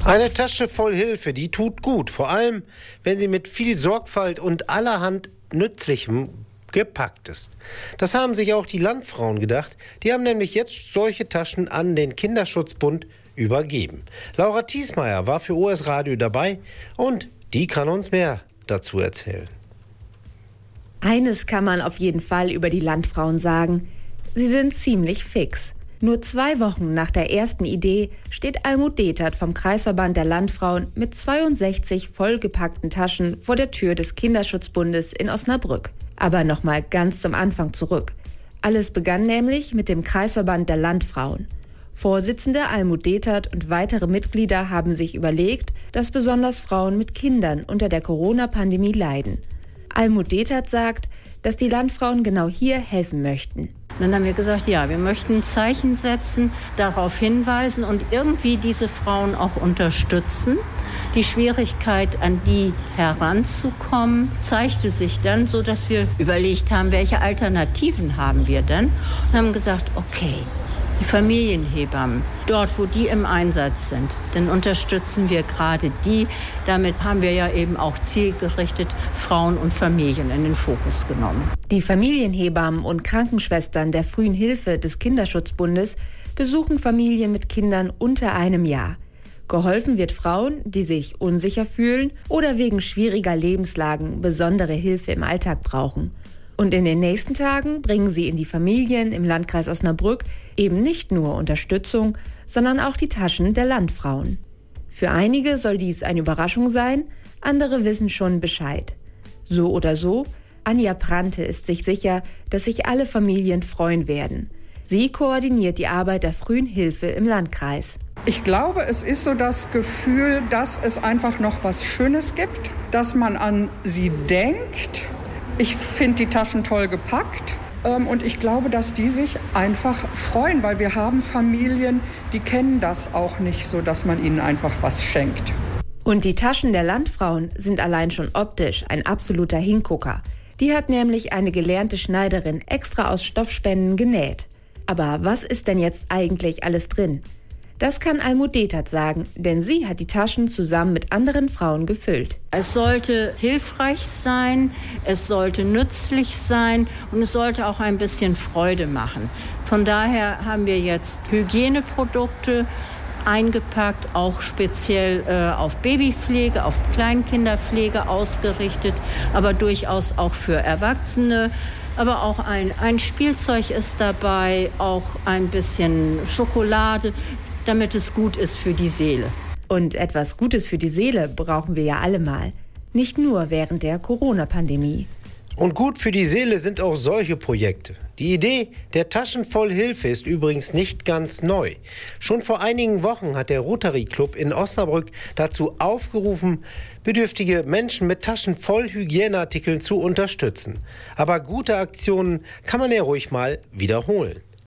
Eine Tasche voll Hilfe, die tut gut. Vor allem, wenn sie mit viel Sorgfalt und allerhand Nützlichem gepackt ist. Das haben sich auch die Landfrauen gedacht. Die haben nämlich jetzt solche Taschen an den Kinderschutzbund übergeben. Laura Thiesmeier war für OS Radio dabei und die kann uns mehr dazu erzählen. Eines kann man auf jeden Fall über die Landfrauen sagen. Sie sind ziemlich fix. Nur 2 Wochen nach der ersten Idee steht Almut Detert vom Kreisverband der Landfrauen mit 62 vollgepackten Taschen vor der Tür des Kinderschutzbundes in Osnabrück. Aber nochmal ganz zum Anfang zurück. Alles begann nämlich mit dem Kreisverband der Landfrauen. Vorsitzende Almut Detert und weitere Mitglieder haben sich überlegt, dass besonders Frauen mit Kindern unter der Corona-Pandemie leiden. Almut Detert sagt, dass die Landfrauen genau hier helfen möchten. Dann haben wir gesagt, ja, wir möchten ein Zeichen setzen, darauf hinweisen und irgendwie diese Frauen auch unterstützen. Die Schwierigkeit, an die heranzukommen, zeigte sich dann so, dass wir überlegt haben, welche Alternativen haben wir denn? Und haben gesagt, okay, die Familienhebammen, dort wo die im Einsatz sind, dann unterstützen wir gerade die. Damit haben wir ja eben auch zielgerichtet Frauen und Familien in den Fokus genommen. Die Familienhebammen und Krankenschwestern der frühen Hilfe des Kinderschutzbundes besuchen Familien mit Kindern unter einem Jahr. Geholfen wird Frauen, die sich unsicher fühlen oder wegen schwieriger Lebenslagen besondere Hilfe im Alltag brauchen. Und in den nächsten Tagen bringen sie in die Familien im Landkreis Osnabrück eben nicht nur Unterstützung, sondern auch die Taschen der Landfrauen. Für einige soll dies eine Überraschung sein, andere wissen schon Bescheid. So oder so, Anja Prante ist sich sicher, dass sich alle Familien freuen werden. Sie koordiniert die Arbeit der frühen Hilfe im Landkreis. Ich glaube, es ist so das Gefühl, dass es einfach noch was Schönes gibt, dass man an sie denkt. Ich finde die Taschen toll gepackt und ich glaube, dass die sich einfach freuen, weil wir haben Familien, die kennen das auch nicht so, dass man ihnen einfach was schenkt. Und die Taschen der Landfrauen sind allein schon optisch ein absoluter Hingucker. Die hat nämlich eine gelernte Schneiderin extra aus Stoffspenden genäht. Aber was ist denn jetzt eigentlich alles drin? Das kann Almut Detert sagen, denn sie hat die Taschen zusammen mit anderen Frauen gefüllt. Es sollte hilfreich sein, es sollte nützlich sein und es sollte auch ein bisschen Freude machen. Von daher haben wir jetzt Hygieneprodukte eingepackt, auch speziell auf Babypflege, auf Kleinkinderpflege ausgerichtet, aber durchaus auch für Erwachsene. Aber auch ein Spielzeug ist dabei, auch ein bisschen Schokolade, damit es gut ist für die Seele. Und etwas Gutes für die Seele brauchen wir ja alle mal. Nicht nur während der Corona-Pandemie. Und gut für die Seele sind auch solche Projekte. Die Idee der Taschen voll Hilfe ist übrigens nicht ganz neu. Schon vor einigen Wochen hat der Rotary Club in Osnabrück dazu aufgerufen, bedürftige Menschen mit Taschen voll Hygieneartikeln zu unterstützen. Aber gute Aktionen kann man ja ruhig mal wiederholen.